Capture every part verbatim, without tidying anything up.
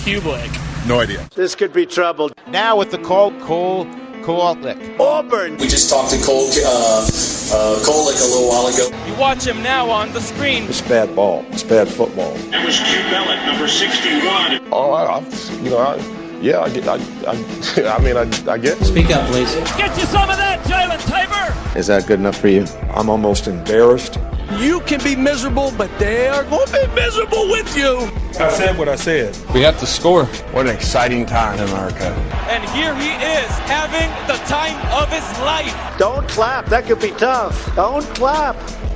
Kublik? No idea. This could be trouble. Now with the call, Cole Kowalik. Auburn. We just talked to Cole uh, uh, Kowalik a little while ago. You watch him now on the screen. It's bad ball. It's bad football. That was Q Bellick, number sixty-one. Oh, I, I, you know, I, yeah, I get, I, I, I mean, I, I get. Speak up, please. Get you some of that, Jalen Tabor. Is that good enough for you? I'm almost embarrassed. You can be miserable, but they are going to be miserable with you. I said what I said. We have to score. What an exciting time in America. And here he is, having the time of his life. Don't clap. That could be tough. Don't clap.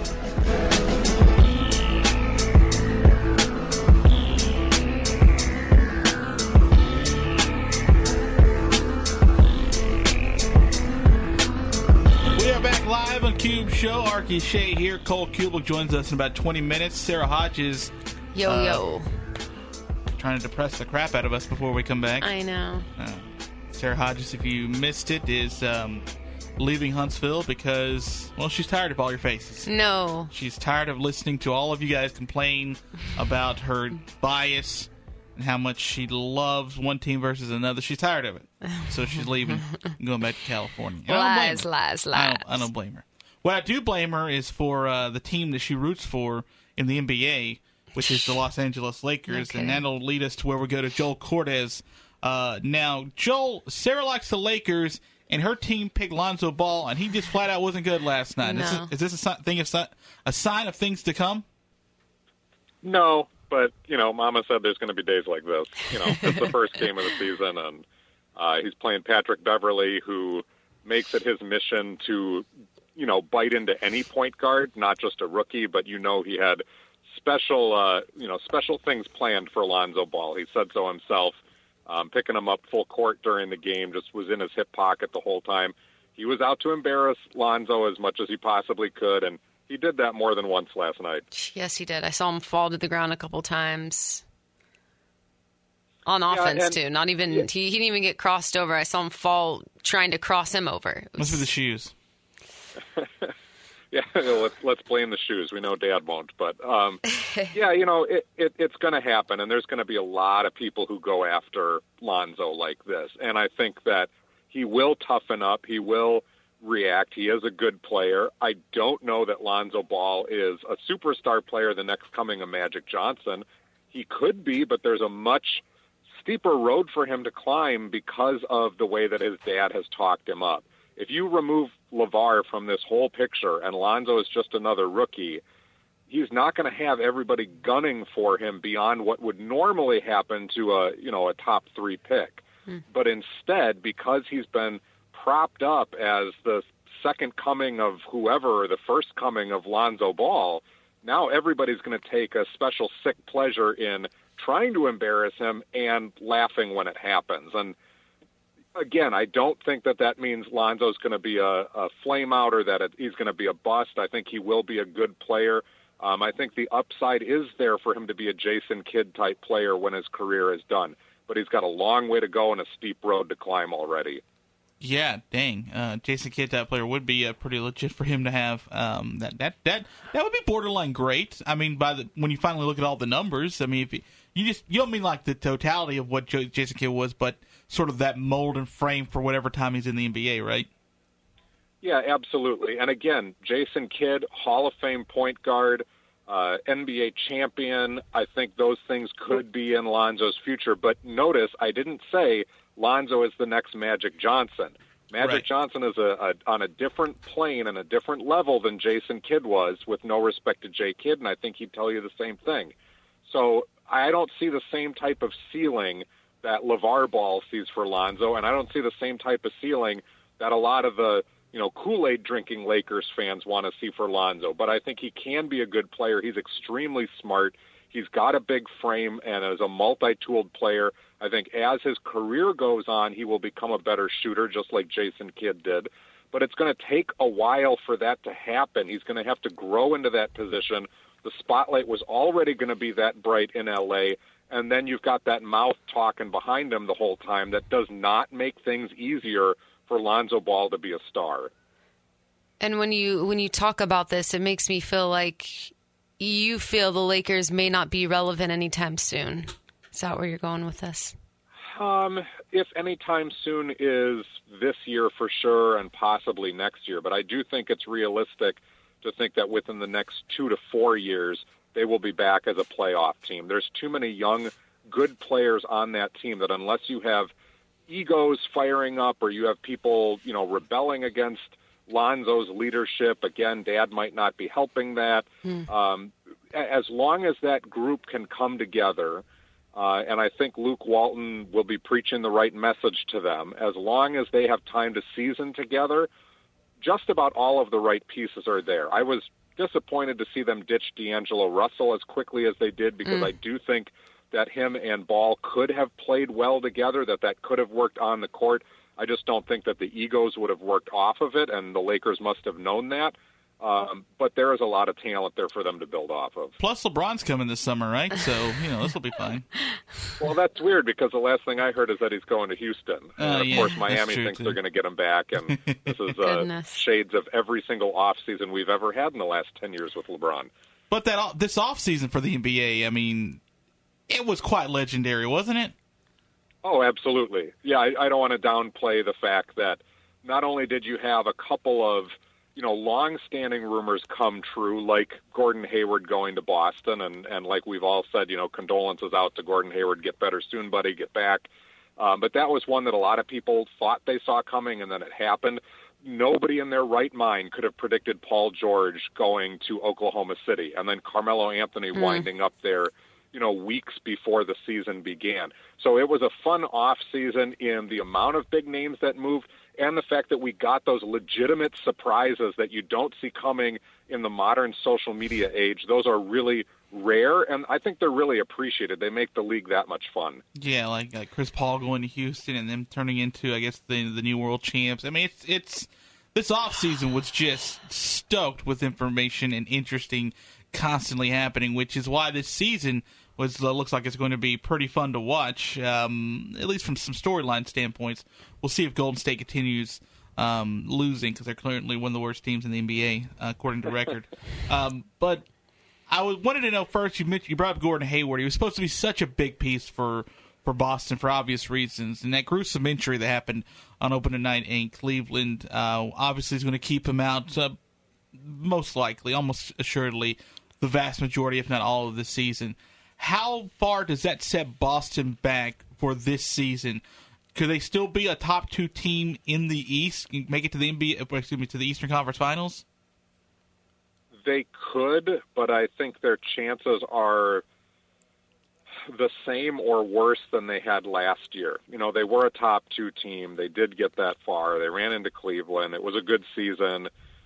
Live on Cube Show. Arky Shea here. Cole Kublik joins us in about twenty minutes. Sarah Hodges. Yo, uh, yo. Trying to depress the crap out of us before we come back. I know. Uh, Sarah Hodges, if you missed it, is um, leaving Huntsville because, well, she's tired of all your faces. No. She's tired of listening to all of you guys complain about her bias and how much she loves one team versus another. She's tired of it. So she's leaving and going back to California. Lies, lies, lies. I don't, I don't blame her. What I do blame her is for uh, the team that she roots for in the N B A, which is the Los Angeles Lakers, okay. and that'll lead us to where we go to Joel Cortez. Uh, now, Joel, Sarah likes the Lakers, and her team picked Lonzo Ball, and he just flat out wasn't good last night. No. Is this, is this a, thing of, a sign of things to come? No, but, you know, Mama said there's going to be days like this. You know, it's the first game of the season, and uh, he's playing Patrick Beverley, who makes it his mission to, you know, bite into any point guard, not just a rookie, but you know he had special, uh, you know, special things planned for Lonzo Ball. He said so himself. Um, picking him up full court during the game, just was in his hip pocket the whole time. He was out to embarrass Lonzo as much as he possibly could, and he did that more than once last night. Yes, he did. I saw him fall to the ground a couple times. On offense, yeah, and, too. Not even yeah. he, he didn't even get crossed over. I saw him fall trying to cross him over. It was... Must be the shoes. yeah, let's, let's blame the shoes. We know Dad won't. But, um, yeah, you know, it, it, it's going to happen, and there's going to be a lot of people who go after Lonzo like this. And I think that he will toughen up. He will react. He is a good player. I don't know that Lonzo Ball is a superstar player the next coming of Magic Johnson. He could be, but there's a much steeper road for him to climb because of the way that his dad has talked him up. If you remove LeVar from this whole picture and Lonzo is just another rookie, he's not going to have everybody gunning for him beyond what would normally happen to a, you know, a top three pick. Hmm. But instead, because he's been propped up as the second coming of whoever, or the first coming of Lonzo Ball, now everybody's going to take a special sick pleasure in trying to embarrass him and laughing when it happens. And again, I don't think that that means Lonzo's going to be a, a flame out or that it, he's going to be a bust. I think he will be a good player. Um, I think the upside is there for him to be a Jason Kidd type player when his career is done. But he's got a long way to go and a steep road to climb already. Yeah, dang. Uh, Jason Kidd type player would be uh, pretty legit for him to have. Um, that that that that would be borderline great. I mean, by the when you finally look at all the numbers, I mean, if you, you just you don't mean like the totality of what J- Jason Kidd was, but sort of that mold and frame for whatever time he's in the N B A, right? Yeah, absolutely. And again, Jason Kidd, Hall of Fame point guard, uh, N B A champion. I think those things could be in Lonzo's future. But notice, I didn't say Lonzo is the next Magic Johnson. Magic right. Johnson is a, a on a different plane and a different level than Jason Kidd was, with no respect to Jay Kidd, and I think he'd tell you the same thing. So I don't see the same type of ceiling that LeVar Ball sees for Lonzo, and I don't see the same type of ceiling that a lot of the you know Kool-Aid drinking Lakers fans want to see for Lonzo. But I think he can be a good player. He's extremely smart. He's got a big frame, and as a multi-tooled player, I think as his career goes on, he will become a better shooter, just like Jason Kidd did. But it's going to take a while for that to happen. He's going to have to grow into that position. The spotlight was already going to be that bright in L A, and then you've got that mouth talking behind him the whole time that does not make things easier for Lonzo Ball to be a star. And when you when you talk about this, it makes me feel like you feel the Lakers may not be relevant anytime soon. Is that where you're going with this? Um, if anytime soon is this year for sure and possibly next year. But I do think it's realistic to think that within the next two to four years, they will be back as a playoff team. There's too many young, good players on that team that unless you have egos firing up or you have people, you know, rebelling against Lonzo's leadership, again, Dad might not be helping that. Mm. Um, as long as that group can come together, Uh, and I think Luke Walton will be preaching the right message to them. As long as they have time to season together, just about all of the right pieces are there. I was disappointed to see them ditch D'Angelo Russell as quickly as they did because mm. I do think that him and Ball could have played well together, that that could have worked on the court. I just don't think that the egos would have worked off of it, and the Lakers must have known that. Um, but there is a lot of talent there for them to build off of. Plus, LeBron's coming this summer, right? So, you know, this will be fine. Well, that's weird because the last thing I heard is that he's going to Houston. Uh, and, of yeah, course, Miami thinks too. they're going to get him back. And this is uh, shades of every single offseason we've ever had in the last ten years with LeBron. But that this offseason for the N B A, I mean, it was quite legendary, wasn't it? Oh, absolutely. Yeah, I, I don't want to downplay the fact that not only did you have a couple of you know, long-standing rumors come true, like Gordon Hayward going to Boston, and, and like we've all said, you know, condolences out to Gordon Hayward, get better soon, buddy, get back. Um, but that was one that a lot of people thought they saw coming, and then it happened. Nobody in their right mind could have predicted Paul George going to Oklahoma City, and then Carmelo Anthony mm. winding up there, you know, weeks before the season began. So it was a fun off-season in the amount of big names that moved, and the fact that we got those legitimate surprises that you don't see coming in the modern social media age. Those are really rare, and I think they're really appreciated. They make the league that much fun. Yeah, like, like Chris Paul going to Houston and them turning into, I guess, the the new world champs. I mean, it's it's this offseason was just stoked with information and interesting constantly happening, which is why this season was uh, looks like it's going to be pretty fun to watch, um, at least from some storyline standpoints. We'll see if Golden State continues um, losing because they're currently one of the worst teams in the N B A, uh, according to record. um, but I was, wanted to know first, you mentioned, you brought up Gordon Hayward. He was supposed to be such a big piece for, for Boston for obvious reasons. And that gruesome injury that happened on opening night in Cleveland uh, obviously is going to keep him out uh, most likely, almost assuredly, the vast majority, if not all of the season. How far does that set Boston back for this season? Could they still be a top two team in the East, make it to the N B A, excuse me, to the Eastern Conference Finals? They could, but I think their chances are the same or worse than they had last year. You know, they were a top two team. They did get that far. They ran into Cleveland. It was a good season.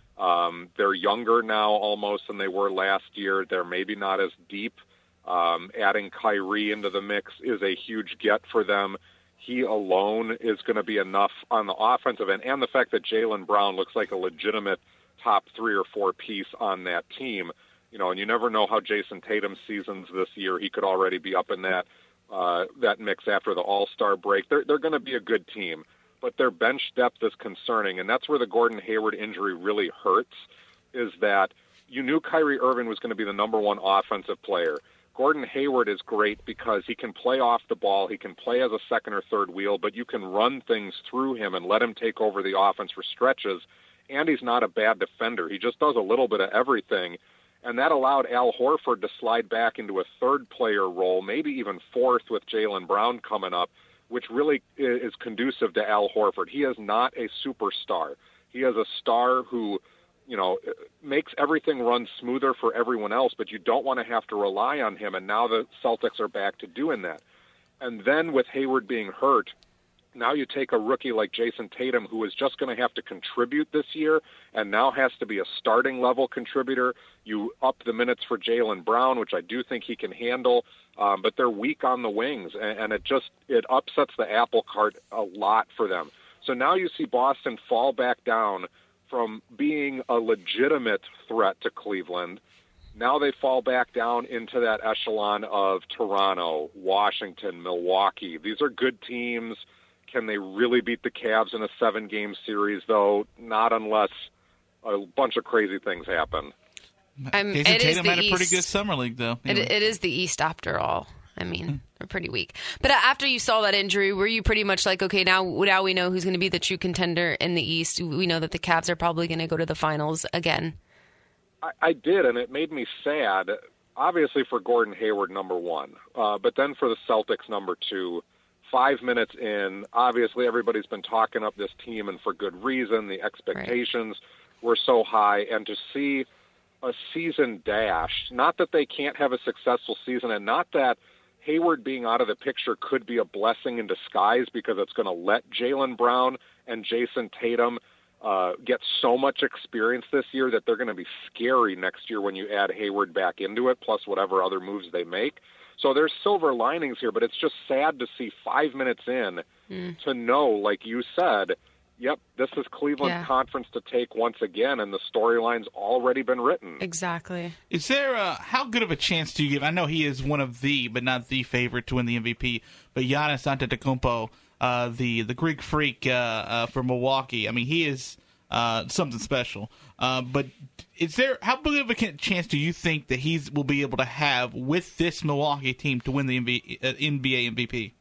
Um, they're younger now almost than they were last year. They're maybe not as deep. Um, adding Kyrie into the mix is a huge get for them. He alone is going to be enough on the offensive end, and the fact that Jaylen Brown looks like a legitimate top three or four piece on that team. You know, and you never know how Jason Tatum seasons this year. He could already be up in that uh, that mix after the All-Star break. They're they're going to be a good team, but their bench depth is concerning, and that's where the Gordon Hayward injury really hurts. Is that you knew Kyrie Irving was going to be the number one offensive player. Gordon Hayward is great because he can play off the ball. He can play as a second or third wheel, but you can run things through him and let him take over the offense for stretches. And he's not a bad defender. He just does a little bit of everything. And that allowed Al Horford to slide back into a third player role, maybe even fourth with Jaylen Brown coming up, which really is conducive to Al Horford. He is not a superstar. He is a star who, you know, makes everything run smoother for everyone else, but you don't want to have to rely on him, and now the Celtics are back to doing that. And then with Hayward being hurt, now you take a rookie like Jason Tatum, who is just going to have to contribute this year and now has to be a starting-level contributor. You up the minutes for Jaylen Brown, which I do think he can handle, um, but they're weak on the wings, and, and it just it upsets the apple cart a lot for them. So now you see Boston fall back down from being a legitimate threat to Cleveland. Now they fall back down into that echelon of Toronto, Washington, Milwaukee. These are good teams. Can they really beat the Cavs in a seven-game series, though? Not unless a bunch of crazy things happen. Um, Jason it Tatum is had a East. pretty good summer league, though. It, Anyway. it is the East after all. I mean, pretty weak. But after you saw that injury, were you pretty much like, okay, now now we know who's going to be the true contender in the East? We know that the Cavs are probably going to go to the finals again. I, I did, and it made me sad, obviously for Gordon Hayward, number one, uh, but then for the Celtics, number two. Five minutes in, obviously everybody's been talking up this team, and for good reason. The expectations right. were so high, and to see a season dashed, not that they can't have a successful season, and not that Hayward being out of the picture could be a blessing in disguise, because it's going to let Jaylen Brown and Jason Tatum uh, get so much experience this year that they're going to be scary next year when you add Hayward back into it, plus whatever other moves they make. So there's silver linings here, but it's just sad to see five minutes in mm. to know, like you said, yep, this is Cleveland's yeah. conference to take once again, and the storyline's already been written. Exactly. Is there a, how good of a chance do you give? I know he is one of the, but not the favorite to win the M V P, but Giannis Antetokounmpo, uh, the the Greek freak uh, uh, for Milwaukee. I mean, he is uh, something special. Uh, but is there how big of a chance do you think that he will be able to have with this Milwaukee team to win the N B A, uh, N B A M V P?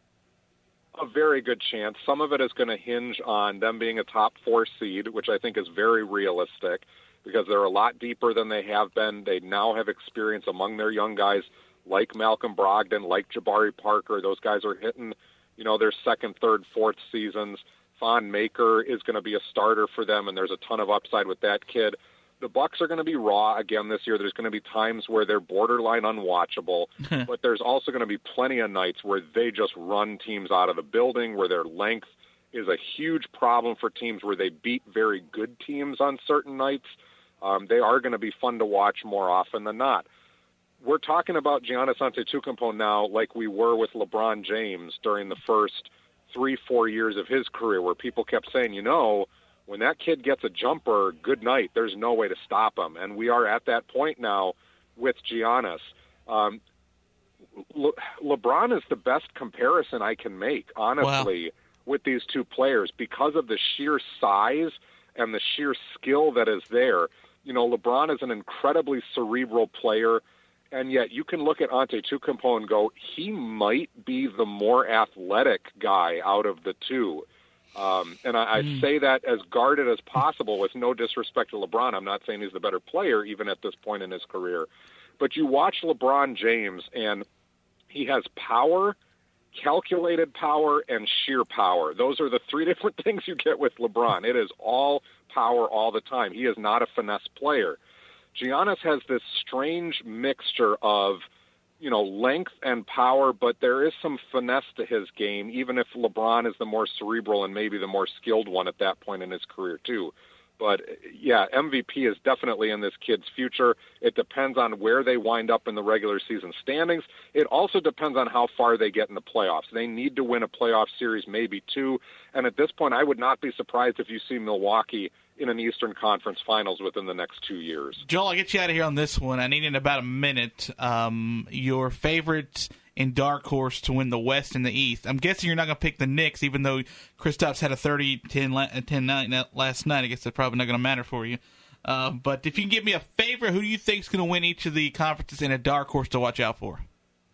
A very good chance. Some of it is going to hinge on them being a top four seed, which I think is very realistic, because they're a lot deeper than they have been. They now have experience among their young guys like Malcolm Brogdon, like Jabari Parker. Those guys are hitting, you know, their second, third, fourth seasons. Thon Maker is going to be a starter for them, and there's a ton of upside with that kid. The Bucks are going to be raw again this year. There's going to be times where they're borderline unwatchable, but there's also going to be plenty of nights where they just run teams out of the building, where their length is a huge problem for teams, where they beat very good teams on certain nights. Um, they are going to be fun to watch more often than not. We're talking about Giannis Antetokounmpo now like we were with LeBron James during the first three, four years of his career, where people kept saying, you know, when that kid gets a jumper, good night, there's no way to stop him. And we are at that point now with Giannis. Um, Le- LeBron is the best comparison I can make, honestly, wow. with these two players, because of the sheer size and the sheer skill that is there. You know, LeBron is an incredibly cerebral player, and yet you can look at Antetokounmpo and go, he might be the more athletic guy out of the two. Um, and I, I mm. say that as guarded as possible, with no disrespect to LeBron. I'm not saying he's the better player, even at this point in his career. But you watch LeBron James, and he has power, calculated power, and sheer power. Those are the three different things you get with LeBron. It is all power all the time. He is not a finesse player. Giannis has this strange mixture of, you know, length and power, but there is some finesse to his game, even if LeBron is the more cerebral and maybe the more skilled one at that point in his career too. But, yeah, M V P is definitely in this kid's future. It depends on where they wind up in the regular season standings. It also depends on how far they get in the playoffs. They need to win a playoff series, maybe two. And at this point, I would not be surprised if you see Milwaukee in an Eastern Conference Finals within the next two years. Joel, I'll get you out of here on this one. I need in about a minute um, your favorite in dark horse to win the West and the East. I'm guessing you're not going to pick the Knicks, even though Kristaps had a thirty ten night last night. I guess that's probably not going to matter for you. Uh, but if you can give me a favorite, who do you think is going to win each of the conferences and a dark horse to watch out for?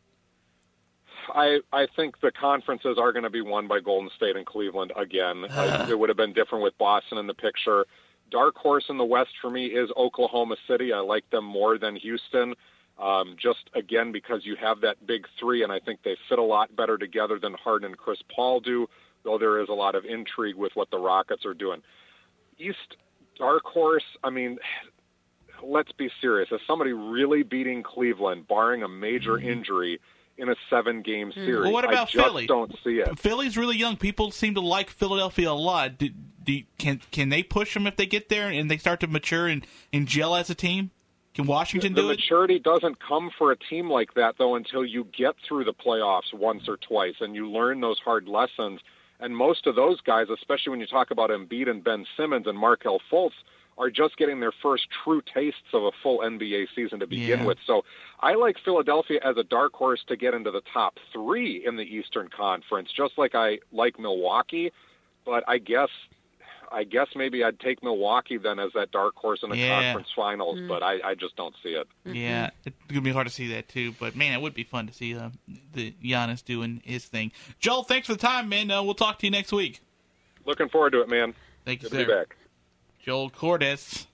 I, I think the conferences are going to be won by Golden State and Cleveland again. I, it would have been different with Boston in the picture. Dark horse in the West for me is Oklahoma City. I like them more than Houston, um, just, again, because you have that big three, and I think they fit a lot better together than Harden and Chris Paul do, though there is a lot of intrigue with what the Rockets are doing. East, dark horse, I mean, let's be serious. Is somebody really beating Cleveland, barring a major mm-hmm. injury, in a seven-game series? Well, what about I just Philly? Don't see it. Philly's really young. People seem to like Philadelphia a lot. Do, do, can can they push them if they get there and they start to mature and, and gel as a team? Can Washington the, do the it? The maturity doesn't come for a team like that, though, until you get through the playoffs once or twice and you learn those hard lessons. And most of those guys, especially when you talk about Embiid and Ben Simmons and Markelle Fultz, are just getting their first true tastes of a full N B A season to begin yeah. with. So I like Philadelphia as a dark horse to get into the top three in the Eastern Conference, just like I like Milwaukee. But I guess I guess maybe I'd take Milwaukee then as that dark horse in the Yeah. conference finals, Mm. but I, I just don't see it. Yeah, it's going to be hard to see that, too. But, man, it would be fun to see uh, the Giannis doing his thing. Joel, thanks for the time, man. Uh, we'll talk to you next week. Looking forward to it, man. Thank you, Good sir. to be back. Joel Cordes.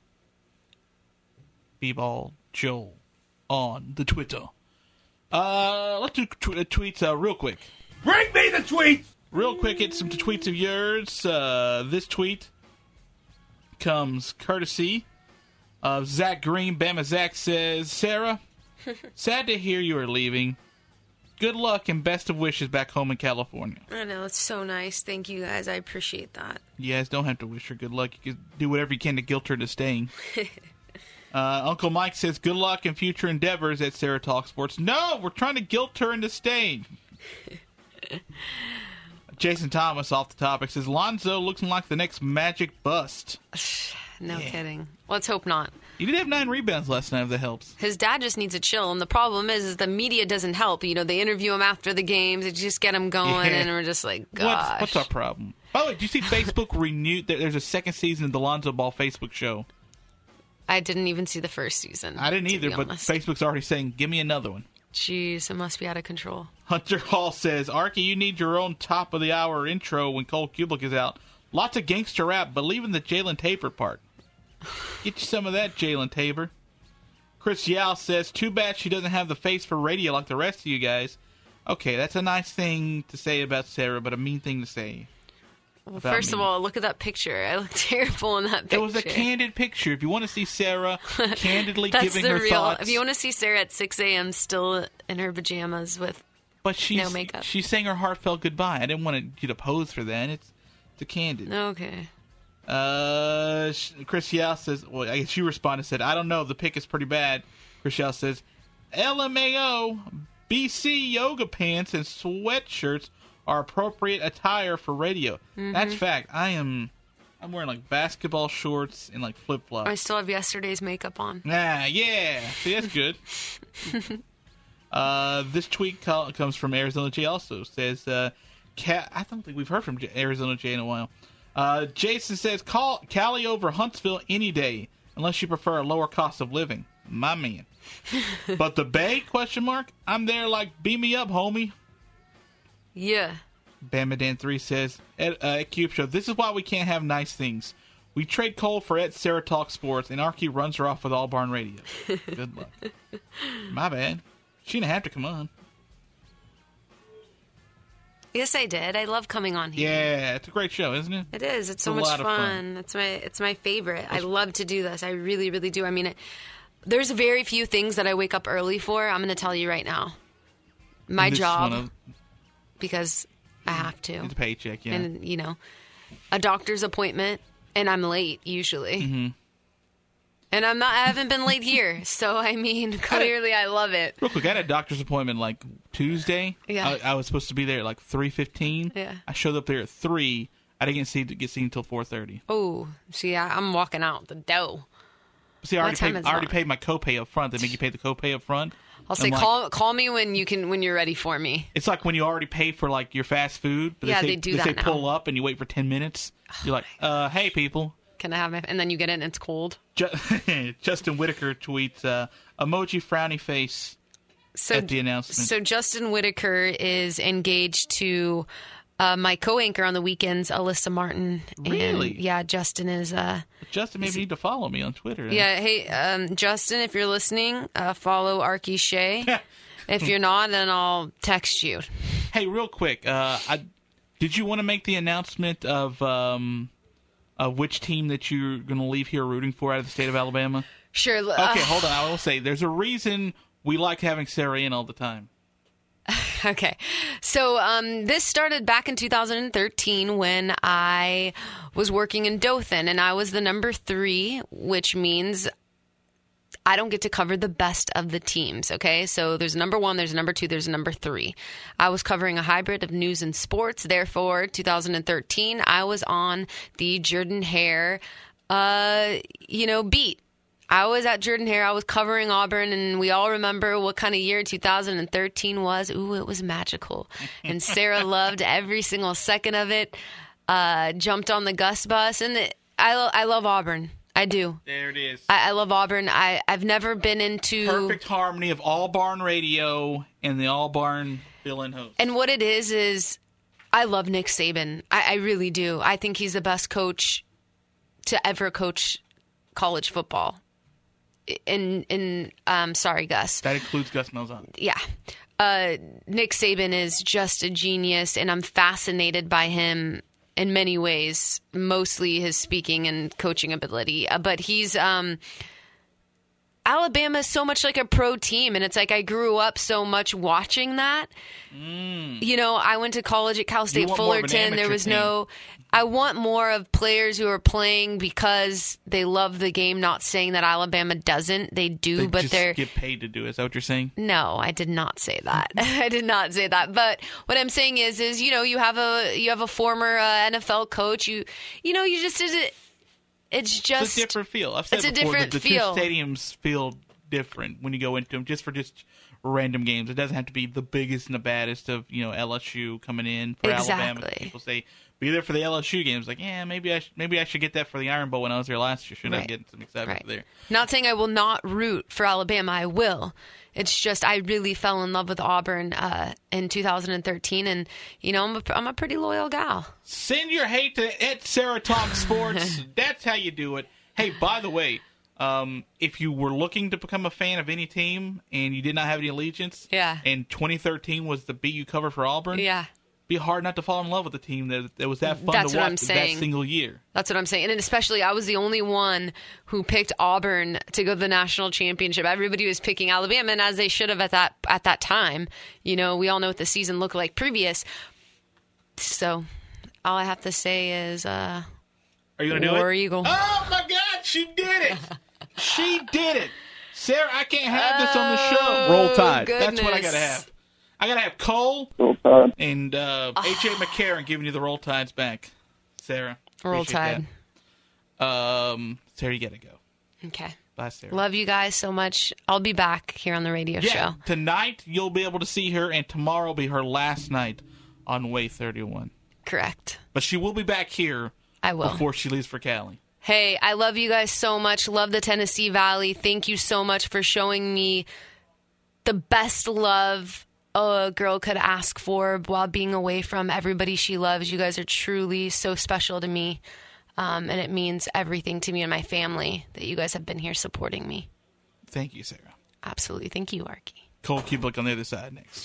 B-Ball Joel on the Twitter. Uh, let's do t- tweets uh, real quick. Bring me the tweets! Real quick, get some tweets of yours. Uh, this tweet comes courtesy of Zach Green. Bama Zach says, Sarah, sad to hear you are leaving. Good luck and best of wishes back home in California. I know, it's so nice. Thank you, guys. I appreciate that. You guys don't have to wish her good luck. You can do whatever you can to guilt her to staying. uh, Uncle Mike says, good luck in future endeavors at Sarah Talk Sports. No, we're trying to guilt her into staying. Jason Thomas, off the topic, says, Lonzo looking like the next Magic bust. No Yeah. kidding. Let's hope not. He did have nine rebounds last night, if that helps. His dad just needs to chill, and the problem is, is the media doesn't help. You know, they interview him after the games, they just get him going, Yeah. and we're just like, gosh. What's, what's our problem? By the way, do you see Facebook renewed? there- There's a second season of the Lonzo Ball Facebook show. I didn't even see the first season. I didn't to either, be but honest. Facebook's already saying, give me another one. Jeez, it must be out of control. Hunter Hall says, Arky, you need your own top of the hour intro when Cole Kublik is out. Lots of gangster rap, but leaving the Jalen Tabor part. Get you some of that, Jalen Tabor. Chris Yao says, too bad she doesn't have the face for radio like the rest of you guys. Okay, that's a nice thing to say about Sarah, but a mean thing to say. Well, about first me. of all, look at that picture. I look terrible in that picture. It was a candid picture. If you want to see Sarah candidly That's giving the her real. thoughts. If you want to see Sarah at six a.m. still in her pajamas with but she's, no makeup. she's saying her heartfelt goodbye. I didn't want you to pose for that. It's, it's a candid. Okay. Uh, Chris Yao says, well, I guess you responded and said, I don't know, the pick is pretty bad. Chris Yao says, L M A O, B C yoga pants and sweatshirts are appropriate attire for radio. Mm-hmm. That's fact. I am, I'm wearing like basketball shorts and like flip flops. I still have yesterday's makeup on. Ah, yeah. See, that's good. uh, this tweet call, comes from Arizona J also. Says, uh, Ca- I don't think we've heard from J- Arizona J in a while. Uh, Jason says, call Cali over Huntsville any day, unless you prefer a lower cost of living. My man. But the Bay, question mark? I'm there like, beam me up, homie. Yeah. Bamadan three says, at, uh, at Cube Show, this is why we can't have nice things. We trade Cole for at Sarah Talk Sports, and Arky runs her off with All Barn Radio. Good luck. My bad. She didn't have to come on. Yes, I did. I love coming on here. Yeah, it's a great show, isn't it? It is. It's, It's so a much lot fun. of fun. It's my it's my favorite. I love to do this. I really, really do. I mean, it, there's very few things that I wake up early for. I'm going to tell you right now. My This job, one of- because I have to. It's a paycheck, yeah. And, you know, a doctor's appointment, and I'm late usually. Mm-hmm. And I'm not. I haven't been late here, so I mean, clearly I love it. Real quick, I had a doctor's appointment like Tuesday. Yeah. I, I was supposed to be there at like three fifteen. Yeah. I showed up there at three. I didn't get seen get seen until four thirty. Oh, see, I, I'm walking out the dough. See, I What already time paid. is I already it? paid my copay up front. They make you pay the copay up front. I'll say I'm like- call call me when you can when you're ready for me. It's like when you already pay for like your fast food. But Yeah, they, say, they do they that say now. pull up and you wait for ten minutes. You're like, uh, hey people. Can I have my? And then you get in, and it's cold. Ju- Justin Whitaker tweets uh, emoji frowny face So, at the announcement. so Justin Whitaker is engaged to uh, my co-anchor on the weekends, Alyssa Martin. And, Really? yeah, Justin is. Uh, Justin, maybe you need to follow me on Twitter. yeah, hey, um, Justin, if you're listening, uh, follow Arky Shea. If you're not, then I'll text you. Hey, real quick, uh, I, did you want to make the announcement of um, of which team that you're going to leave here rooting for out of the state of Alabama? Sure. Okay, uh, hold on. I will say there's a reason we like having Sarah in all the time. Okay. So um, this started back in two thousand thirteen when I was working in Dothan, and I was the number three, which means I don't get to cover the best of the teams, okay? So there's a number one, there's a number two, there's a number three. I was covering a hybrid of news and sports. Therefore, two thousand thirteen, I was on the Jordan Hare, uh, you know, beat. I was at Jordan Hare. I was covering Auburn, and we all remember what kind of year two thousand thirteen was. Ooh, it was magical. And Sarah loved every single second of it. uh, jumped on the Gus bus. And it, I, I love Auburn. I do. There it is. I, I love Auburn. I, I've never been into... Perfect harmony of All Barn Radio and the All Barn fill-in host. And what it is, is I love Nick Saban. I, I really do. I think he's the best coach to ever coach college football. In, in um, sorry, Gus. That includes Gus Malzahn. Yeah. Uh, Nick Saban is just a genius, and I'm fascinated by him in many ways, mostly his speaking and coaching ability. Uh, but he's um, Alabama is so much like a pro team, and it's like I grew up so much watching that. Mm. You know, I went to college at Cal State Fullerton. There was team. no. I want more of players who are playing because they love the game. Not saying that Alabama doesn't; they do, they but just they're get paid to do it. Is that what you're saying? No, I did not say that. I did not say that. But what I'm saying is, is you know, you have a you have a former uh, N F L coach. You you know, you just did it. It's just it's a different feel. I've said it's before, a different the, the feel. two stadiums feel different when you go into them, just for just random games. It doesn't have to be the biggest and the baddest of you know L S U coming in for exactly. Alabama. People say be there for the L S U games. Like, yeah, maybe I sh- maybe I should get that for the Iron Bowl when I was there last year. Should right. I get some excitement right. for there? Not saying I will not root for Alabama. I will. It's just I really fell in love with Auburn uh, in two thousand thirteen, and you know I'm a, I'm a pretty loyal gal. Send your hate to at Sarah Talk Sports. That's how you do it. Hey, by the way, um, if you were looking to become a fan of any team and you did not have any allegiance, yeah, and twenty thirteen was the B U cover for Auburn, yeah. be hard not to fall in love with a team that, that was that fun That's to what watch I'm saying. that single year. That's what I'm saying. And especially, I was the only one who picked Auburn to go to the national championship. Everybody was picking Alabama, and as they should have at that at that time. You know, we all know what the season looked like previous. So, all I have to say is, uh, are you going to do it? War Eagle. Oh, my God, she did it. She did it. Sarah, I can't have this on the show. Roll Tide. Goodness. That's what I got to have. I got to have Cole and uh, H A McCarron giving you the Roll Tides back. Sarah. Roll Tide. That. Um, Sarah, you got to go. Okay. Bye, Sarah. Love you guys so much. I'll be back here on the radio yeah, show. Tonight, you'll be able to see her, and tomorrow will be her last night on Way thirty-one. Correct. But she will be back here I will. before she leaves for Cali. Hey, I love you guys so much. Love the Tennessee Valley. Thank you so much for showing me the best love a girl could ask for while being away from everybody she loves. You guys are truly so special to me, um, and it means everything to me and my family that you guys have been here supporting me. Thank you, Sarah. Absolutely. Thank you, Arky. Cole Kubelik on the other side next.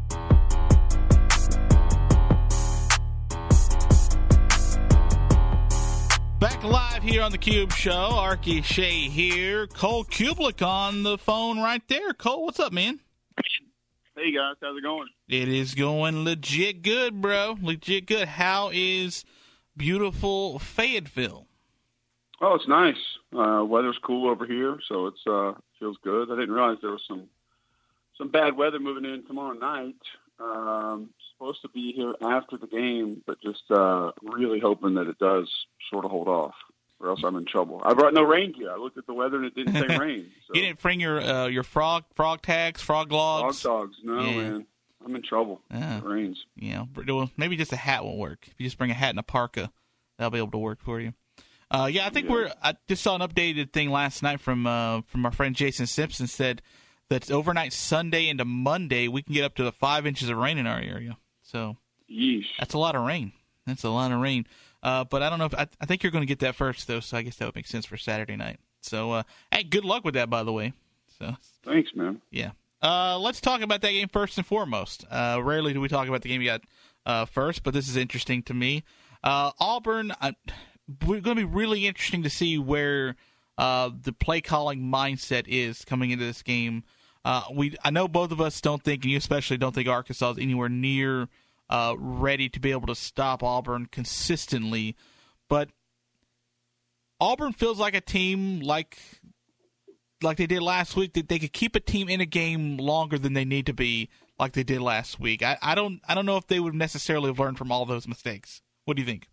Back live here on the Cube Show. Arky Shea here. Cole Kubelik on the phone right there. Cole, what's up, man? Hey, guys. How's it going? It is going legit good, bro. Legit good. How is beautiful Fayetteville? Oh, it's nice. Uh, weather's cool over here, so it's uh, feels good. I didn't realize there was some some bad weather moving in tomorrow night. Um, supposed to be here after the game, but just uh, really hoping that it does sort of hold off, or else I'm in trouble. I brought no rain gear. I looked at the weather and it didn't say rain. So. You didn't bring your uh, your frog frog tags, frog logs? Frog dogs, no, yeah. man. I'm in trouble. Yeah. It rains. Yeah, well, maybe just a hat won't work. If you just bring a hat and a parka, that'll be able to work for you. Uh, yeah, I think yeah. we're. I just saw an updated thing last night from uh, from our friend Jason Simpson. Said that overnight Sunday into Monday we can get up to the five inches of rain in our area. So Yeesh. That's a lot of rain. That's a lot of rain. Uh, but I don't know if I, I think you're going to get that first though. So I guess that would make sense for Saturday night. So uh, hey, good luck with that, by the way. So thanks, man. Yeah. Uh, let's talk about that game first and foremost. Uh, rarely do we talk about the game you got uh, first, but this is interesting to me. Uh, Auburn. I, We're going to be really interesting to see where uh, the play calling mindset is coming into this game. Uh, we, I know both of us don't think, and you especially don't think Arkansas is anywhere near uh, ready to be able to stop Auburn consistently. But Auburn feels like a team like like they did last week, that they could keep a team in a game longer than they need to be, like they did last week. I, I don't I don't know if they would necessarily have learned from all those mistakes. What do you think?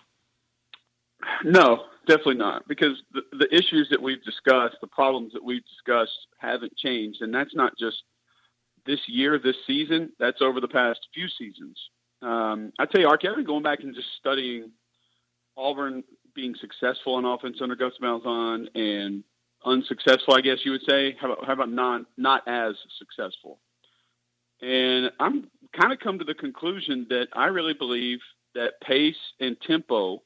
No, definitely not, because the, the issues that we've discussed, the problems that we've discussed haven't changed, and that's not just this year, this season. That's over the past few seasons. Um, I tell you, Ark, I've been going back and just studying Auburn being successful on offense under Gus Malzahn and unsuccessful, I guess you would say. How about, how about not, not as successful? And I'm kind of come to the conclusion that I really believe that pace and tempo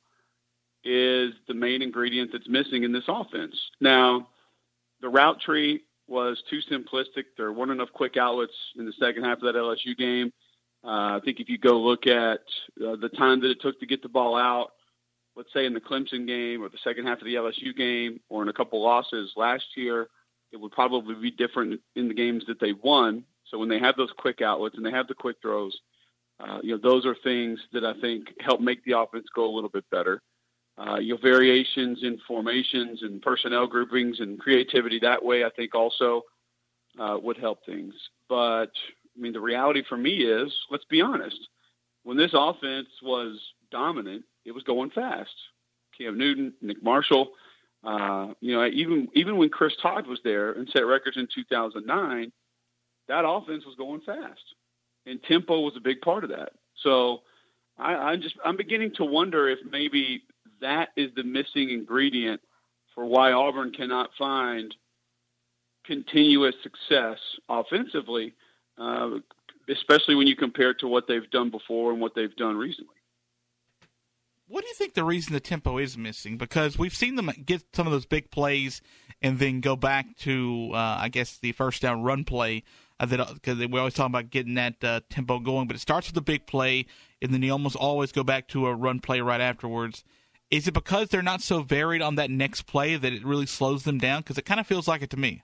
is the main ingredient that's missing in this offense. Now, the route tree was too simplistic. There weren't enough quick outlets in the second half of that L S U game. Uh, I think if you go look at uh, the time that it took to get the ball out, let's say in the Clemson game or the second half of the L S U game or in a couple losses last year, it would probably be different in the games that they won. So when they have those quick outlets and they have the quick throws, uh, you know, those are things that I think help make the offense go a little bit better. Uh, you know, variations in formations and personnel groupings and creativity that way, I think also uh, would help things. But, I mean, the reality for me is, let's be honest, when this offense was dominant, it was going fast. Cam Newton, Nick Marshall, uh, you know, even even when Chris Todd was there and set records in two thousand nine, that offense was going fast. And tempo was a big part of that. So I, I just, I'm beginning to wonder if maybe that is the missing ingredient for why Auburn cannot find continuous success offensively, uh, especially when you compare it to what they've done before and what they've done recently. What do you think the reason the tempo is missing? Because we've seen them get some of those big plays and then go back to, uh, I guess, the first down run play. Uh, that because we always talk about getting that uh, tempo going, but it starts with a big play, and then you almost always go back to a run play right afterwards. Is it because they're not so varied on that next play that it really slows them down? Because it kind of feels like it to me.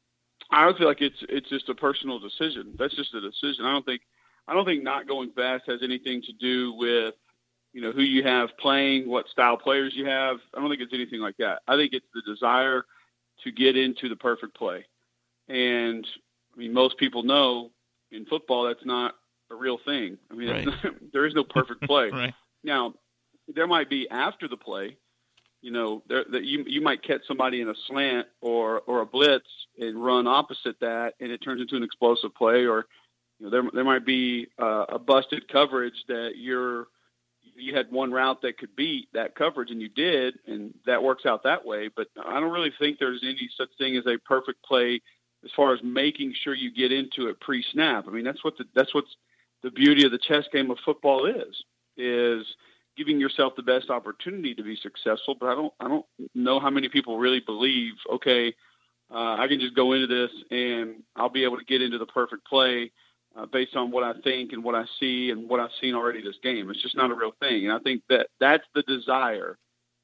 I would feel like it's it's just a personal decision. That's just a decision. I don't think I don't think not going fast has anything to do with, you know, who you have playing, what style players you have. I don't think it's anything like that. I think it's the desire to get into the perfect play. And I mean, most people know in football that's not a real thing. I mean, right. not, there is no perfect play. Right. Now, there might be after the play, you know, there, that you you might catch somebody in a slant or or a blitz and run opposite that, and it turns into an explosive play. Or, you know, there there might be uh, a busted coverage that you're you had one route that could beat that coverage, and you did, and that works out that way. But I don't really think there's any such thing as a perfect play as far as making sure you get into it pre-snap. I mean, that's what the, that's what's the beauty of the chess game of football is, is giving yourself the best opportunity to be successful. But I don't, I don't know how many people really believe, okay, uh, I can just go into this and I'll be able to get into the perfect play uh, based on what I think and what I see and what I've seen already this game. It's just not a real thing. And I think that that's the desire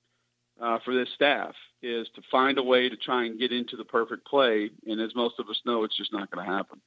uh, for this staff, is to find a way to try and get into the perfect play. And as most of us know, it's just not going to happen.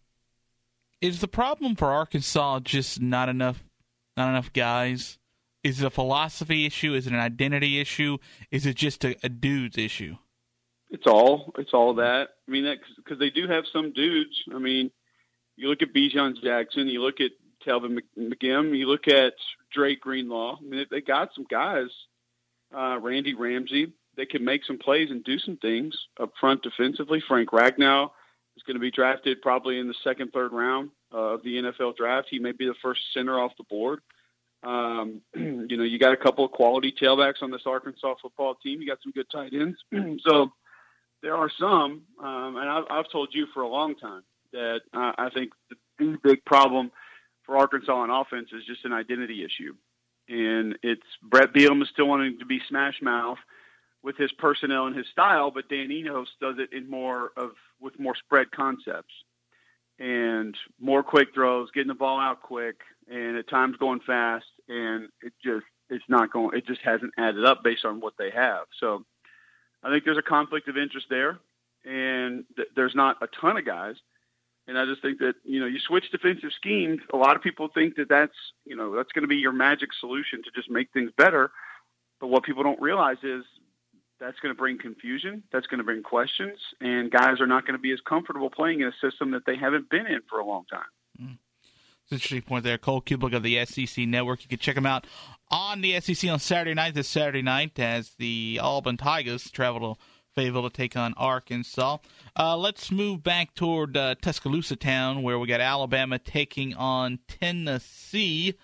Is the problem for Arkansas just not enough, not enough guys? Is it a philosophy issue? Is it an identity issue? Is it just a, a dudes issue? It's all, it's all that. I mean, that, because they do have some dudes. I mean, you look at Bijan Jackson, you look at Telvin McGim, you look at Drake Greenlaw. I mean, they got some guys, uh, Randy Ramsey, they can make some plays and do some things up front defensively. Frank Ragnow is going to be drafted probably in the second, third round uh, of the N F L draft. He may be the first center off the board. Um, you know, you got a couple of quality tailbacks on this Arkansas football team. You got some good tight ends. So there are some, um, and I've, I've told you for a long time that uh, I think the big problem for Arkansas on offense is just an identity issue. And it's Brett Bielema still wanting to be smash mouth with his personnel and his style, but Dan Enos does it in more of with more spread concepts and more quick throws, getting the ball out quick, and at times going fast, and it just it's not going. It just hasn't added up based on what they have. So I think there's a conflict of interest there, and th- there's not a ton of guys. And I just think that, you know, you switch defensive schemes. A lot of people think that that's, you know, that's going to be your magic solution to just make things better. But what people don't realize is that's going to bring confusion. That's going to bring questions. And guys are not going to be as comfortable playing in a system that they haven't been in for a long time. Mm. It's an interesting point there. Cole Kublik of the S E C Network. You can check him out on the S E C on Saturday night, this Saturday night, as the Auburn Tigers travel to Fayetteville to take on Arkansas. Uh, let's move back toward uh, Tuscaloosa town, where we got Alabama taking on Tennessee.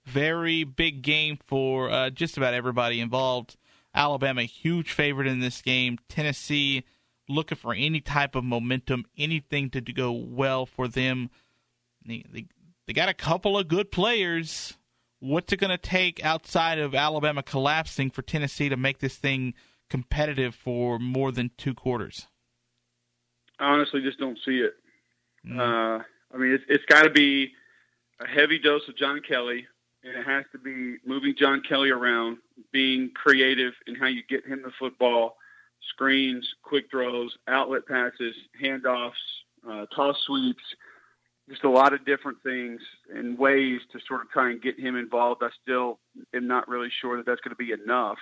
very big game for uh, just about everybody involved. Alabama, huge favorite in this game. Tennessee looking for any type of momentum, anything to go well for them. They, they, they got a couple of good players. What's it going to take outside of Alabama collapsing for Tennessee to make this thing competitive for more than two quarters? I honestly just don't see it. Mm. Uh, I mean, it's, it's got to be a heavy dose of John Kelly, and it has to be moving John Kelly around, being creative in how you get him the football, screens, quick throws, outlet passes, handoffs, uh, toss sweeps, just a lot of different things and ways to sort of try and get him involved. I still am not really sure that that's going to be enough.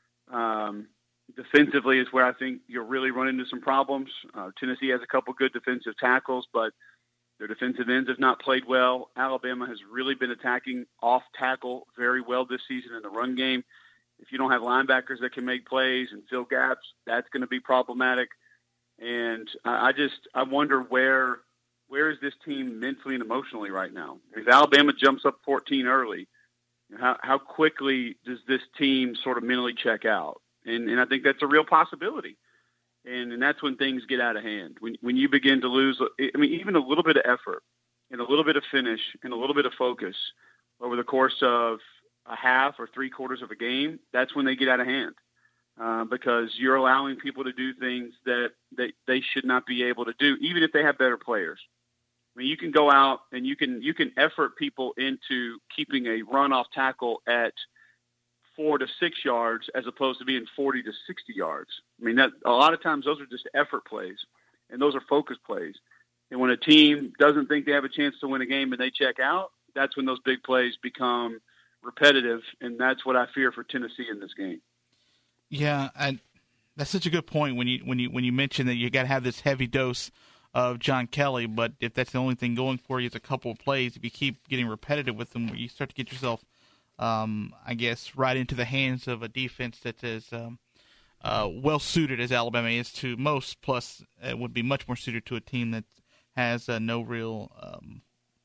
Um, defensively is where I think you'll really run into some problems. Uh, Tennessee has a couple good defensive tackles, but their defensive ends have not played well. Alabama has really been attacking off tackle very well this season in the run game. If you don't have linebackers that can make plays and fill gaps, that's going to be problematic. And I just, I wonder where, where is this team mentally and emotionally right now? If Alabama jumps up fourteen early, how, how quickly does this team sort of mentally check out? And, and I think that's a real possibility. And, and that's when things get out of hand. When, when you begin to lose, I mean, even a little bit of effort and a little bit of finish and a little bit of focus over the course of a half or three quarters of a game, that's when they get out of hand. Uh, because you're allowing people to do things that, that they should not be able to do, even if they have better players. I mean, you can go out and you can you can effort people into keeping a run off tackle at four to six yards as opposed to being forty to sixty yards. I mean, that a lot of times those are just effort plays, and those are focus plays. And when a team doesn't think they have a chance to win a game and they check out, that's when those big plays become repetitive, and that's what I fear for Tennessee in this game. Yeah, and that's such a good point when you when you when you mention that you got to have this heavy dose of John Kelly, but if that's the only thing going for you is a couple of plays, if you keep getting repetitive with them, you start to get yourself, um, I guess, right into the hands of a defense that is um, uh, well suited as Alabama is to most. Plus, it would be much more suited to a team that has uh, no real, um,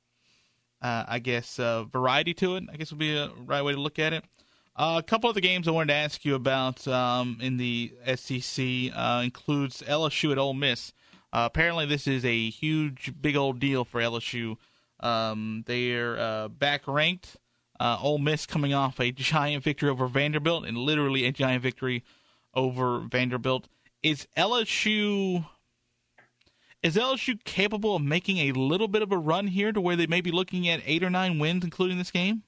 uh, I guess, uh, variety to it. I guess would be a right way to look at it. Uh, a couple of the games I wanted to ask you about um, in the S E C uh, includes L S U at Ole Miss. Uh, apparently, this is a huge, big old deal for L S U. Um, they're uh, back ranked. Uh, Ole Miss coming off a giant victory over Vanderbilt, and literally a giant victory over Vanderbilt. Is L S U is L S U capable of making a little bit of a run here to where they may be looking at eight or nine wins, including this game?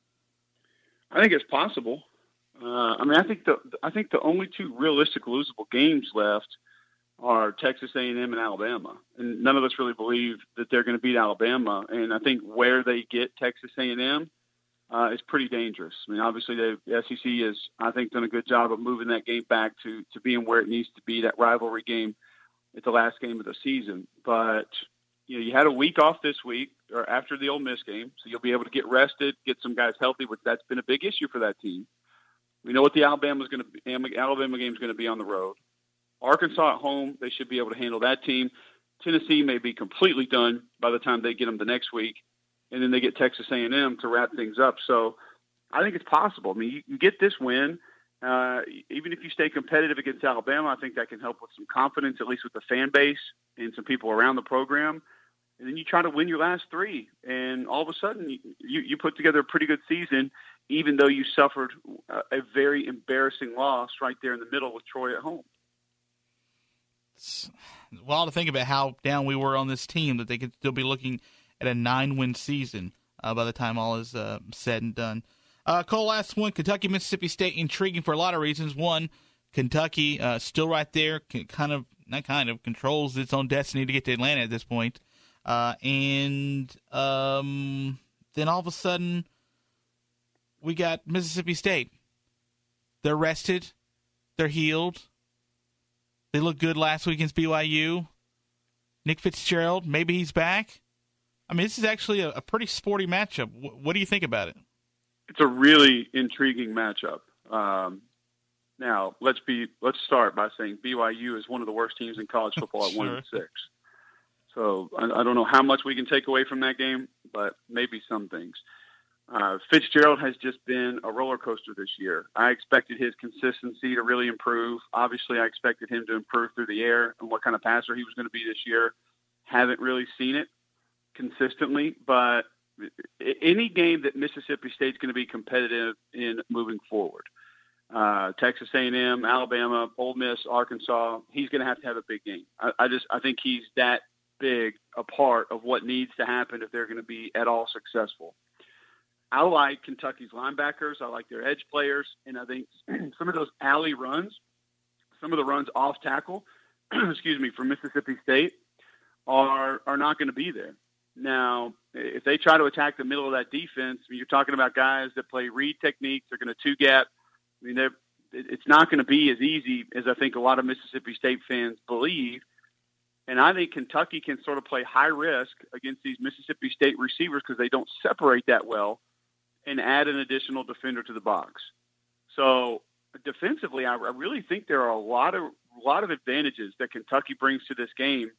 I think it's possible. Uh, I mean, I think the I think the only two realistic losable games left are Texas A and M and Alabama, and none of us really believe that they're going to beat Alabama. And I think where they get Texas A and M uh, is pretty dangerous. I mean, obviously the S E C has, I think, done a good job of moving that game back to to being where it needs to be, that rivalry game at the last game of the season. But you know, you had a week off this week or after the Ole Miss game, so you'll be able to get rested, get some guys healthy, which that's been a big issue for that team. We know what the Alabama's going to be, Alabama game is going to be on the road. Arkansas at home, they should be able to handle that team. Tennessee may be completely done by the time they get them the next week, and then they get Texas A and M to wrap things up. So I think it's possible. I mean, you, you get this win. Uh, even if you stay competitive against Alabama, I think that can help with some confidence, at least with the fan base and some people around the program. And then you try to win your last three, and all of a sudden you, you, you put together a pretty good season, even though you suffered a, a very embarrassing loss right there in the middle with Troy at home. It's wild to think about how down we were on this team, that they could still be looking at a nine-win season uh, by the time all is uh, said and done. Uh, Cole, last one, Kentucky, Mississippi State, intriguing for a lot of reasons. One, Kentucky uh, still right there, can kind of, not kind of, controls its own destiny to get to Atlanta at this point. Uh, and um, then all of a sudden, we got Mississippi State. They're rested. They're healed. They looked good last week against B Y U. Nick Fitzgerald, maybe he's back. I mean, this is actually a, a pretty sporty matchup. W- what do you think about it? It's a really intriguing matchup. Um, now, let's be let's start by saying B Y U is one of the worst teams in college football at sure. one and six. So I, I don't know how much we can take away from that game, but maybe some things. Uh, Fitzgerald has just been a roller coaster this year. I expected his consistency to really improve. Obviously, I expected him to improve through the air and what kind of passer he was going to be this year. Haven't really seen it consistently, but any game that Mississippi State's going to be competitive in moving forward, uh, Texas A and M, Alabama, Ole Miss, Arkansas, he's going to have to have a big game. I, I just I think he's that big a part of what needs to happen if they're going to be at all successful. I like Kentucky's linebackers. I like their edge players. And I think some of those alley runs, some of the runs off tackle, excuse me, from Mississippi State are are not going to be there. Now, if they try to attack the middle of that defense, I mean, you're talking about guys that play read techniques. They're going to two-gap. I mean, they're, it's not going to be as easy as I think a lot of Mississippi State fans believe. And I think Kentucky can sort of play high risk against these Mississippi State receivers because they don't separate that well, and add an additional defender to the box. So defensively, I, I really think there are a lot of a lot of advantages that Kentucky brings to this game.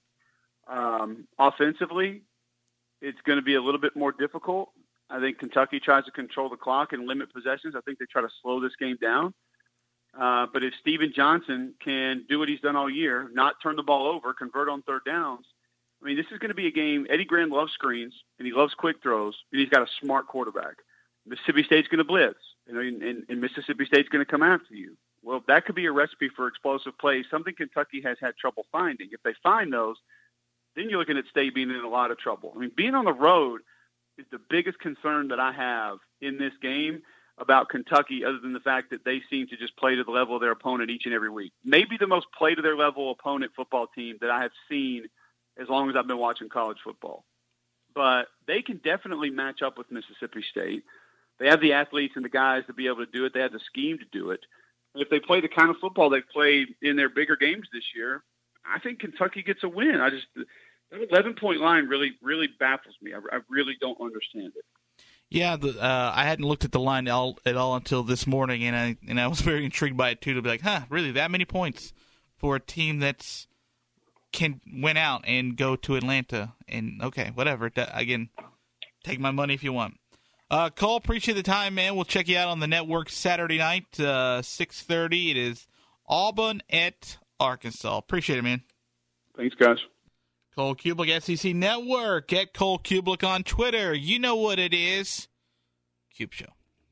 Um, offensively, it's going to be a little bit more difficult. I think Kentucky tries to control the clock and limit possessions. I think they try to slow this game down. Uh, but if Steven Johnson can do what he's done all year, not turn the ball over, convert on third downs, I mean, this is going to be a game. Eddie Gran loves screens, and he loves quick throws, and he's got a smart quarterback. Mississippi State's going to blitz, you know, and, and Mississippi State's going to come after you. Well, that could be a recipe for explosive plays, something Kentucky has had trouble finding. If they find those, then you're looking at State being in a lot of trouble. I mean, being on the road is the biggest concern that I have in this game about Kentucky, other than the fact that they seem to just play to the level of their opponent each and every week. Maybe the most play to their level opponent football team that I have seen as long as I've been watching college football. But they can definitely match up with Mississippi State. They have the athletes and the guys to be able to do it. They have the scheme to do it. And if they play the kind of football they've played in their bigger games this year, I think Kentucky gets a win. I just that eleven-point line really, really baffles me. I, I really don't understand it. Yeah, the, uh, I hadn't looked at the line all, at all until this morning, and I and I was very intrigued by it too. To be like, huh, really, that many points for a team that's can win out and go to Atlanta? And okay, whatever. Again, take my money if you want. Uh, Cole, appreciate the time, man. We'll check you out on the network Saturday night, uh, six thirty. It is Auburn at Arkansas. Appreciate it, man. Thanks, guys. Cole Cubelic, S E C Network, at Cole Cubelic on Twitter. You know what it is. Cube Show.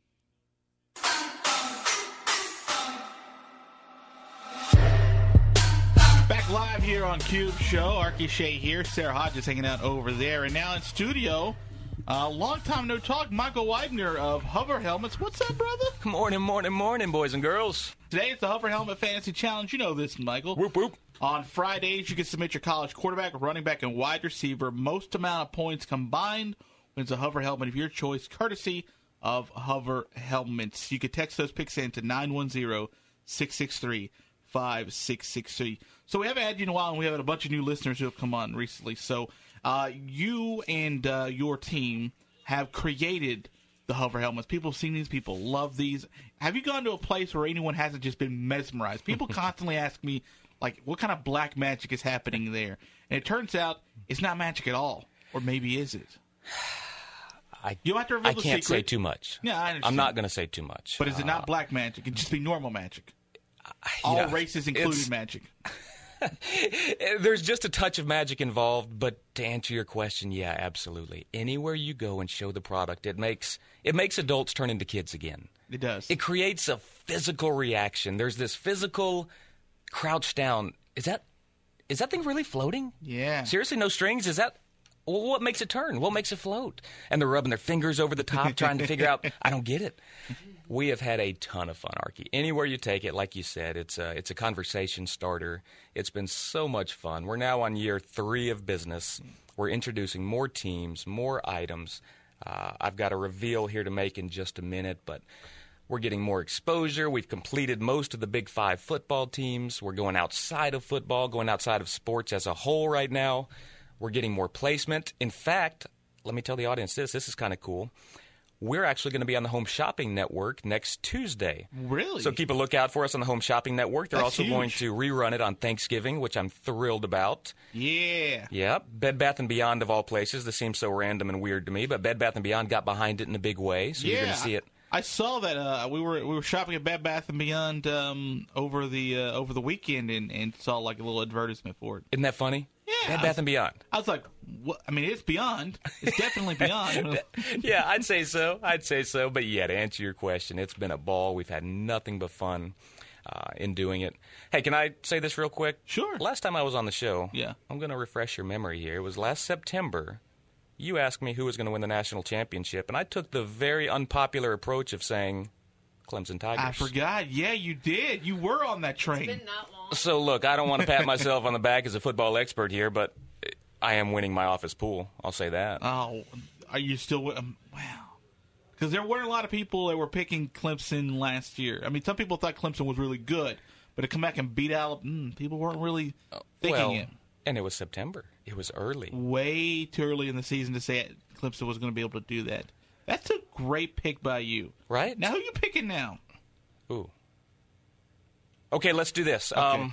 Back live here on Cube Show. Arky Shea here. Sarah Hodges hanging out over there. And now in studio, uh, long time no talk, Michael Widener of Hover Helmets. What's up, brother? Morning, morning, morning, boys and girls. Today it's the Hover Helmet Fantasy Challenge. You know this, Michael. Whoop, whoop. On Fridays, you can submit your college quarterback, running back, and wide receiver. Most amount of points combined wins a Hover Helmet of your choice, courtesy of Hover Helmets. You can text those picks in to nine one zero, six six three, five six six three. So we haven't had you in a while, and we have a bunch of new listeners who have come on recently. So uh, you and uh, your team have created the Hover Helmets. People have seen these. People love these. Have you gone to a place where anyone hasn't just been mesmerized? People constantly ask me, like, what kind of black magic is happening there? And it turns out it's not magic at all. Or maybe is it? I, you don't have to reveal I the can't secret. say too much. Yeah, I understand. I'm not going to say too much. But is it uh, not black magic? It can just be normal magic. All yeah, races included magic. There's just a touch of magic involved, but to answer your question, yeah, absolutely. Anywhere you go and show the product, it makes it makes adults turn into kids again. It does. It creates a physical reaction. There's this physical crouch down. Is that is that thing really floating? Yeah. Seriously, no strings? Is that well, what makes it turn? What makes it float? And they're rubbing their fingers over the top trying to figure out, I don't get it. We have had a ton of fun, Arky. Anywhere you take it, like you said, it's a, it's a conversation starter. It's been so much fun. We're now on year three of business. We're introducing more teams, more items. Uh, I've got a reveal here to make in just a minute, but we're getting more exposure. We've completed most of the Big Five football teams. We're going outside of football, going outside of sports as a whole right now. We're getting more placement. In fact, let me tell the audience this. This is kind of cool. we're actually going to be on the Home Shopping Network next Tuesday. Really? So keep a lookout for us on the Home Shopping Network. They're That's also huge. going to rerun it on Thanksgiving, which I'm thrilled about. Yeah. Yep. Bed Bath and Beyond, of all places. This seems so random and weird to me, but Bed Bath and Beyond got behind it in a big way, so yeah, you're going to see it. I saw that uh, we were we were shopping at Bed Bath and Beyond um, over the uh, over the weekend and, and saw like a little advertisement for it. Isn't that funny? Yeah. Bed Bath and Beyond. I was like, what? I mean, it's Beyond. It's definitely Beyond. Yeah, I'd say so. I'd say so. But yeah, to answer your question, it's been a ball. We've had nothing but fun uh, in doing it. Hey, can I say this real quick? Sure. Last time I was on the show, yeah. I'm going to refresh your memory here. It was last September. You asked me who was going to win the national championship, and I took the very unpopular approach of saying Clemson Tigers. I forgot. Yeah, you did. You were on that train. It's been not long. So, look, I don't want to pat myself on the back as a football expert here, but I am winning my office pool. I'll say that. Oh, are you still um, wow. Because there weren't a lot of people that were picking Clemson last year. I mean, some people thought Clemson was really good, but to come back and beat out, mm, people weren't really thinking well, it. And it was September. It was early. Way too early in the season to say Clemson was going to be able to do that. That's a great pick by you. Right? Now who are you picking now? Ooh. Okay, let's do this. Okay. Um,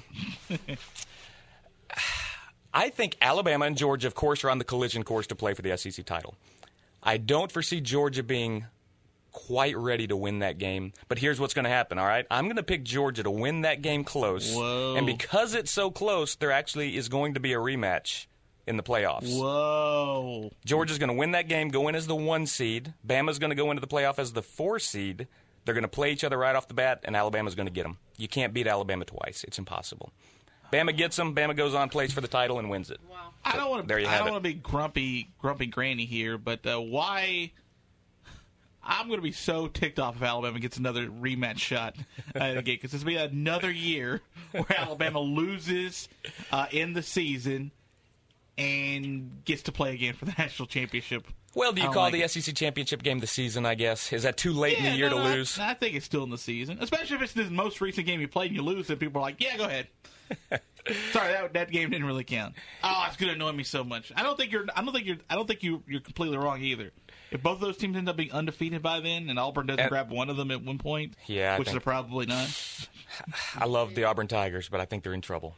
I think Alabama and Georgia, of course, are on the collision course to play for the S E C title. I don't foresee Georgia being quite ready to win that game. But here's what's going to happen, all right? I'm going to pick Georgia to win that game close. Whoa. And because it's so close, there actually is going to be a rematch in the playoffs. Whoa. Georgia's going to win that game, go in as the one seed. Bama's going to go into the playoff as the four seed. They're going to play each other right off the bat, and Alabama's going to get them. You can't beat Alabama twice. It's impossible. Bama gets them. Bama goes on, plays for the title, and wins it. Wow. I don't want to. There you I have don't it. want to be grumpy, grumpy granny here, but uh, why? I'm going to be so ticked off if Alabama gets another rematch shot uh, again, because this will be another year where Alabama loses uh, in the season and gets to play again for the national championship. Well, do I you don't call like the it. S E C championship game the season, I guess? Is that too late Yeah, in the year no, to no, lose? I, I think it's still in the season, especially if it's the most recent game you played and you lose, and people are like, "Yeah, go ahead." Sorry, that that game didn't really count. Oh, it's gonna annoy me so much. I don't think you're. I don't think you're. I don't think you. You're completely wrong either. If both of those teams end up being undefeated by then, and Auburn doesn't And- grab one of them at one point, Yeah, I which think- they're probably not. I love the Auburn Tigers, but I think they're in trouble.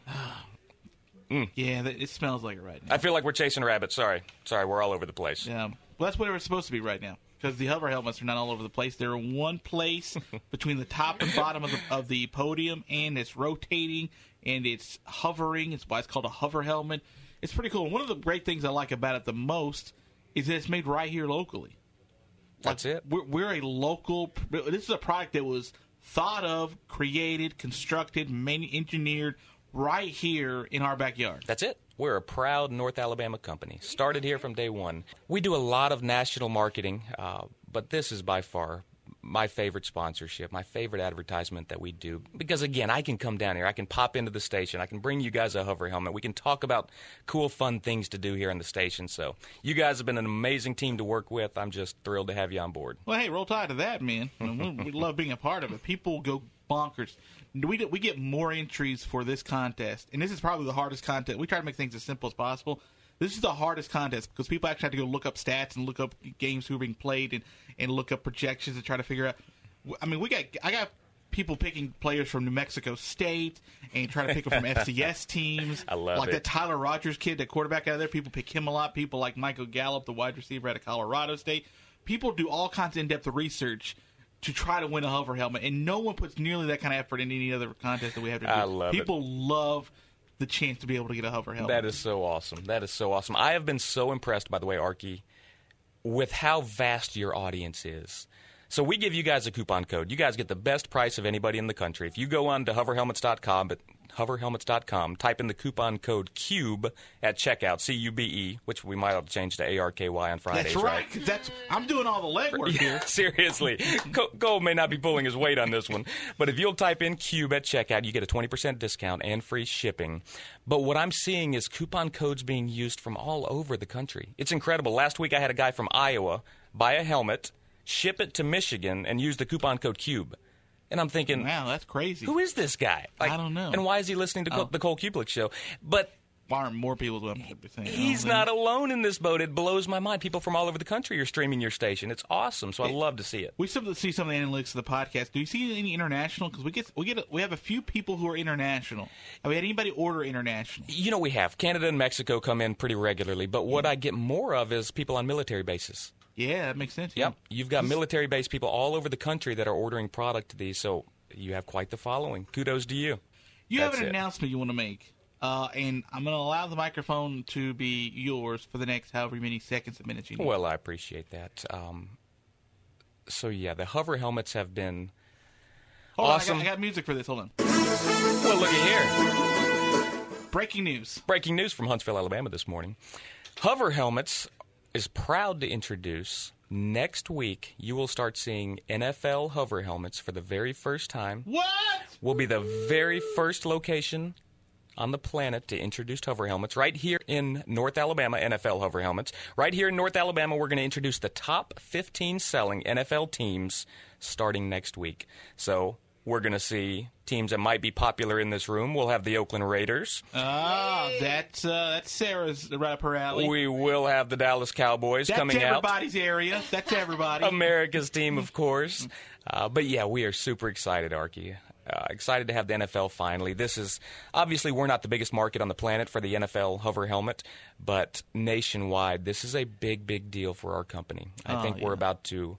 Mm. Yeah, that- it smells like it right now. I feel like we're chasing rabbits. Sorry. Sorry, we're all over the place. Yeah, well, that's what it's supposed to be right now. Because the hover helmets are not all over the place. They're in one place between the top and bottom of the, of the podium, and it's rotating, and it's hovering. It's why it's called a hover helmet. It's pretty cool. And one of the great things I like about it the most is that it's made right here locally. That's Like, it. We're, we're a local. This is a product that was thought of, created, constructed, manu- engineered right here in our backyard. That's it. We're a proud North Alabama company. Started here from day one. We do a lot of national marketing, uh, but this is by far my favorite sponsorship, my favorite advertisement that we do. Because, again, I can come down here. I can pop into the station. I can bring you guys a hover helmet. We can talk about cool, fun things to do here in the station. So you guys have been an amazing team to work with. I'm just thrilled to have you on board. Well, hey, roll tide to that, man. I mean, we, we love being a part of it. People go bonkers. We we get more entries for this contest, and this is probably the hardest contest. We try to make things as simple as possible. This is the hardest contest because people actually have to go look up stats and look up games who are being played and, and look up projections and try to figure out. I mean, we got I got people picking players from New Mexico State and trying to pick them from F C S teams. I love like it. that Tyler Rogers kid, that quarterback out of there. People pick him a lot. People like Michael Gallup, the wide receiver out of Colorado State. People do all kinds of in-depth research to try to win a hover helmet, and no one puts nearly that kind of effort in any other contest that we have to do. I love it. People love the chance to be able to get a hover helmet. That is so awesome. That is so awesome. I have been so impressed, by the way, Arky, with how vast your audience is. So we give you guys a coupon code. You guys get the best price of anybody in the country. If you go on to hover helmets dot com, but hover helmets dot com, type in the coupon code CUBE at checkout, C U B E, which we might have to change to A R K Y on Fridays, That's right. 'Cause that's I'm doing all the legwork Yeah, here. seriously. Cole, Cole may not be pulling his weight on this one, but if you'll type in CUBE at checkout, you get a twenty percent discount and free shipping. But what I'm seeing is coupon codes being used from all over the country. It's incredible. Last week I had a guy from Iowa buy a helmet, ship it to Michigan, and use the coupon code CUBE. And I'm thinking, wow, that's crazy. Who is this guy? Like, I don't know. And why is he listening to Oh. the Cole Kubelik show? But why aren't more people doing what they're saying? He's oh, not alone in this boat. It blows my mind. People from all over the country are streaming your station. It's awesome. So I love to see it. We still see some of the analytics of the podcast. Do you see any international? Because we get we get we have a few people who are international. Have we had anybody order international? You know, we have. Canada and Mexico come in pretty regularly. But what I get more of is people on military bases. Yeah, that makes sense. Yep. Yeah. You've got military base people all over the country that are ordering product to these. So you have quite the following. Kudos to you. You That's have an it. announcement you want to make. Uh, and I'm going to allow the microphone to be yours for the next however many seconds or minutes you need. Well, I appreciate that. Um, so, yeah, the hover helmets have been Hold awesome. on, I got, I got music for this. Hold on. Well, look at here. Breaking news. Breaking news from Huntsville, Alabama this morning. Hover Helmets is proud to introduce next week, you will start seeing N F L hover helmets for the very first time. What? We'll be the very first location on the planet to introduce hover helmets right here in North Alabama, N F L hover helmets. Right here in North Alabama, we're going to introduce the top fifteen selling N F L teams starting next week. So we're going to see teams that might be popular in this room. We'll have the Oakland Raiders. Ah, that's, uh, that's Sarah's right up her alley. We will have the Dallas Cowboys that's coming out. That's everybody's area. That's everybody. America's team, of course. Uh, but, yeah, we are super excited, Archie. Uh, excited to have the N F L finally. This is, obviously, we're not the biggest market on the planet for the N F L hover helmet, but nationwide, this is a big, big deal for our company. I oh, think yeah. we're about to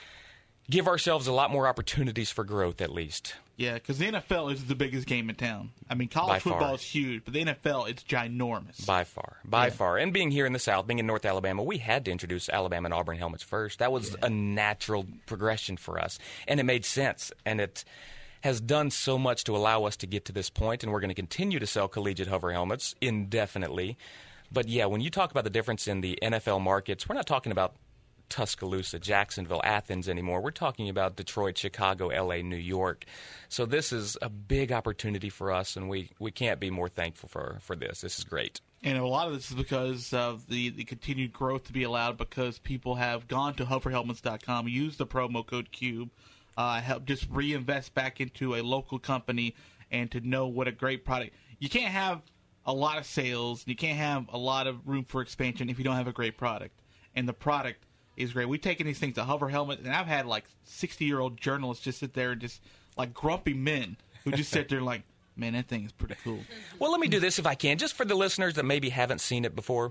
give ourselves a lot more opportunities for growth, at least. Yeah, because the N F L is the biggest game in town. I mean, college By football far. is huge, but the N F L, it's ginormous. By far. By Yeah. far. And being here in the South, being in North Alabama, we had to introduce Alabama and Auburn helmets first. That was Yeah. a natural progression for us. And it made sense. And it has done so much to allow us to get to this point, and we're going to continue to sell collegiate hover helmets indefinitely. But, yeah, when you talk about the difference in the N F L markets, we're not talking about Tuscaloosa, Jacksonville, Athens anymore. We're talking about Detroit, Chicago, L A, New York. So this is a big opportunity for us, and we, we can't be more thankful for, for this. This is great. And a lot of this is because of the, the continued growth to be allowed because people have gone to hover helmets dot com, used the promo code CUBE, uh, help just reinvest back into a local company and to know what a great product. You can't have a lot of sales, and you can't have a lot of room for expansion if you don't have a great product. And the product is great. We've taken these things to Hover Helmet, and I've had like sixty-year-old journalists just sit there and just like grumpy men who just sit there like, man, that thing is pretty cool. Well, let me do this if I can, just for the listeners that maybe haven't seen it before.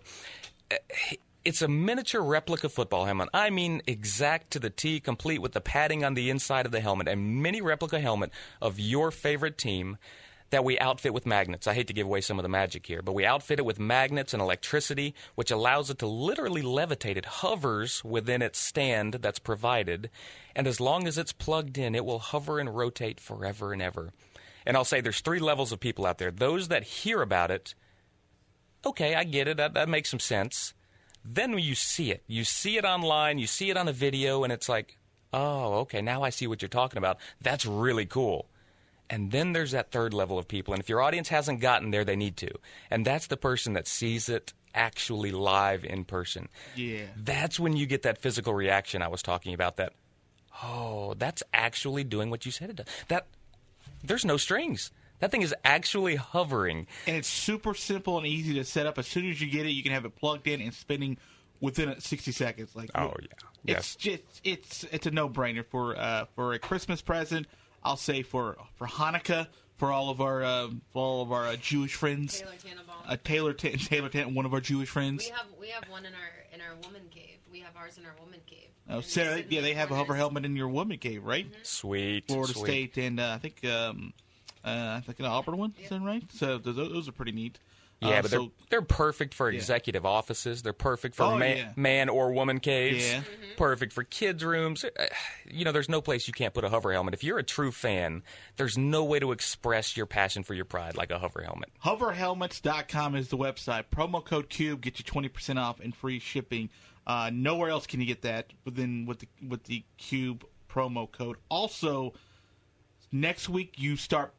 It's a miniature replica football helmet. I mean exact to the T, complete with the padding on the inside of the helmet, a mini replica helmet of your favorite team that we outfit with magnets. I hate to give away some of the magic here, but we outfit it with magnets and electricity, which allows it to literally levitate. It hovers within its stand that's provided, and as long as it's plugged in, it will hover and rotate forever and ever. And I'll say there's three levels of people out there. Those that hear about it, okay, I get it, that, that makes some sense. Then when you see it, you see it online, you see it on a video, and it's like, oh, okay, now I see what you're talking about. That's really cool. And then there's that third level of people. And if your audience hasn't gotten there, they need to. And that's the person that sees it actually live in person. Yeah. That's when you get that physical reaction I was talking about, that, oh, that's actually doing what you said it does. That, there's no strings. That thing is actually hovering. And it's super simple and easy to set up. As soon as you get it, you can have it plugged in and spinning within sixty seconds. Like, oh, yeah. It's yes. just, it's it's a no-brainer for uh, for a Christmas present. I'll say for for Hanukkah, for all of our uh, for all of our uh, Jewish friends. Taylor Tannenbaum. Uh, Taylor T- Taylor Tannenbaum, one of our Jewish friends. We have we have one in our in our woman cave. We have ours in our woman cave. Oh, Sarah, yeah, they have a hover helmet in your woman cave, right? Mm-hmm. Sweet. Florida sweet. State and uh, I think um, uh, I think an Auburn one. Is that right? So those, those are pretty neat. Yeah, uh, but so, they're they're perfect for yeah. executive offices. They're perfect for Oh, man, yeah. man or woman caves. Yeah. Mm-hmm. Perfect for kids' rooms. Uh, You know, there's no place you can't put a hover helmet. If you're a true fan, there's no way to express your passion for your pride like a hover helmet. hover helmets dot com is the website. Promo code CUBE gets you twenty percent off and free shipping. Uh, nowhere else can you get that within with the with the CUBE promo code. Also, next week you start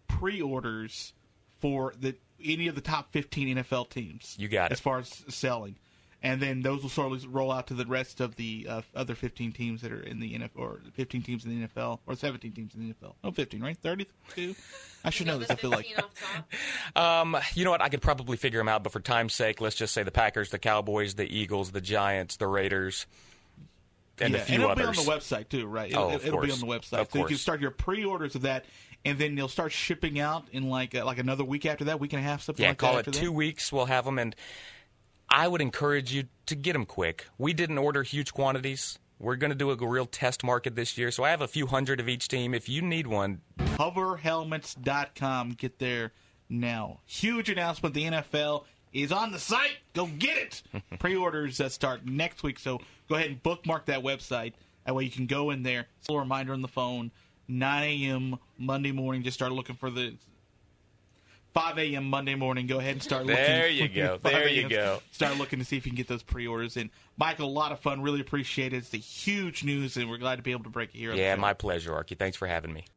pre-orders for the any of the top fifteen N F L teams. You got it. As far as selling. and then those will slowly roll out to the rest of the uh, other fifteen teams that are in the N F L, or fifteen teams in the N F L, or seventeen teams in the N F L. No, fifteen, right? thirty-two? I should know this. I feel like. Um, you know what? I could probably figure them out, but for time's sake, let's just say the Packers, the Cowboys, the Eagles, the Giants, the Raiders, and yeah, a few and it'll others. be on the website too, right? It'll, oh, of it'll course. be on the website. Of so you course. can start your pre-orders of that, and then they'll start shipping out in like uh, like another week after that, week and a half, something yeah, like call that. it after two that. weeks. We'll have them, and I would encourage you to get them quick. We didn't order huge quantities. We're going to do a real test market this year, so I have a few hundred of each team. If you need one, hover helmets dot com. Get there now. Huge announcement. The N F L is on the site. Go get it. Pre-orders uh, start next week, so go ahead and bookmark that website. That way you can go in there. It's a little reminder on the phone. nine a.m. Monday morning. Just start looking for the five a.m. Monday morning. Go ahead and start looking. There you go. There you go. Start looking to see if you can get those pre-orders in. Michael, a lot of fun. Really appreciate it. It's the huge news, and we're glad to be able to break it here. Yeah, my pleasure, Archie. Thanks for having me.